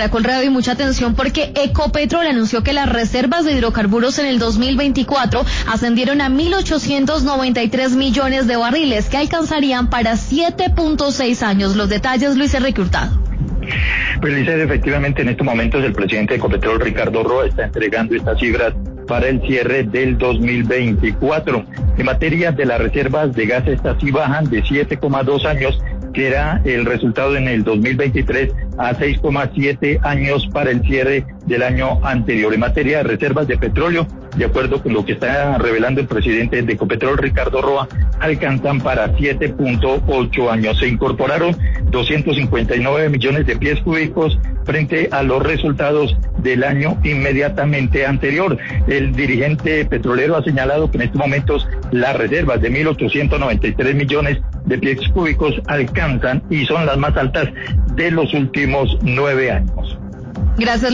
Caracol Radio y mucha atención porque Ecopetrol anunció que las reservas de hidrocarburos en el 2024 ascendieron a 1.893 millones de barriles que alcanzarían para 7.6 años. Los detalles, Luis Enrique Hurtado. Pues dice, efectivamente en estos momentos el presidente de Ecopetrol, Ricardo Roa, está entregando estas cifras para el cierre del 2024. En materia de las reservas de gas, estas sí bajan de 7,2 años, que era el resultado en el 2023, a 6,7 años para el cierre del año anterior. En materia de reservas de petróleo, de acuerdo con lo que está revelando el presidente de Ecopetrol, Ricardo Roa, alcanzan para 7.8 años. Se incorporaron 259 millones de pies cúbicos frente a los resultados del año inmediatamente anterior. El dirigente petrolero ha señalado que en estos momentos las reservas de 1.893 millones de pies cúbicos alcanzan y son las más altas de los últimos 9 años. Gracias.